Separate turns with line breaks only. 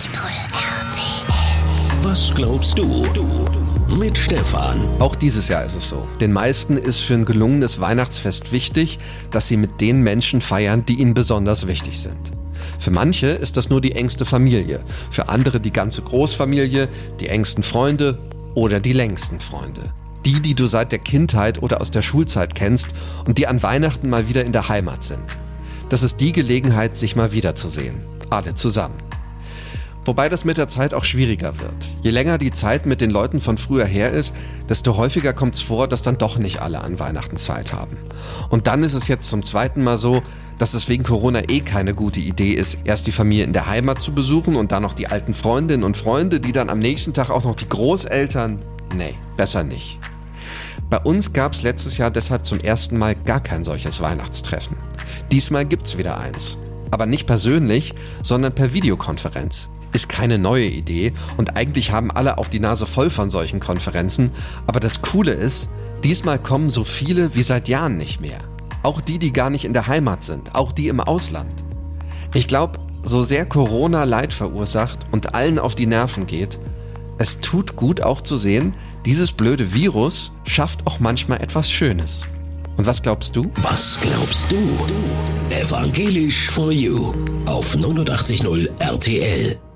RTL. Was glaubst du? Mit Stefan.
Auch dieses Jahr ist es so. Den meisten ist für ein gelungenes Weihnachtsfest wichtig, dass sie mit den Menschen feiern, die ihnen besonders wichtig sind. Für manche ist das nur die engste Familie, für andere die ganze Großfamilie, die engsten Freunde oder die längsten Freunde. Die du seit der Kindheit oder aus der Schulzeit kennst und die an Weihnachten mal wieder in der Heimat sind. Das ist die Gelegenheit, sich mal wiederzusehen. Alle zusammen. Wobei das mit der Zeit auch schwieriger wird. Je länger die Zeit mit den Leuten von früher her ist, desto häufiger kommt es vor, dass dann doch nicht alle an Weihnachten Zeit haben. Und dann ist es jetzt zum zweiten Mal so, dass es wegen Corona keine gute Idee ist, erst die Familie in der Heimat zu besuchen und dann noch die alten Freundinnen und Freunde, die dann am nächsten Tag auch noch die Großeltern. Nee, besser nicht. Bei uns gab es letztes Jahr deshalb zum ersten Mal gar kein solches Weihnachtstreffen. Diesmal gibt's wieder eins. Aber nicht persönlich, sondern per Videokonferenz. Ist keine neue Idee und eigentlich haben alle auch die Nase voll von solchen Konferenzen. Aber das Coole ist, diesmal kommen so viele wie seit Jahren nicht mehr. Auch die gar nicht in der Heimat sind, auch die im Ausland. Ich glaube, so sehr Corona Leid verursacht und allen auf die Nerven geht, es tut gut auch zu sehen, dieses blöde Virus schafft auch manchmal etwas Schönes. Und was glaubst du?
Was glaubst du? Evangelisch for You auf 89.0 RTL.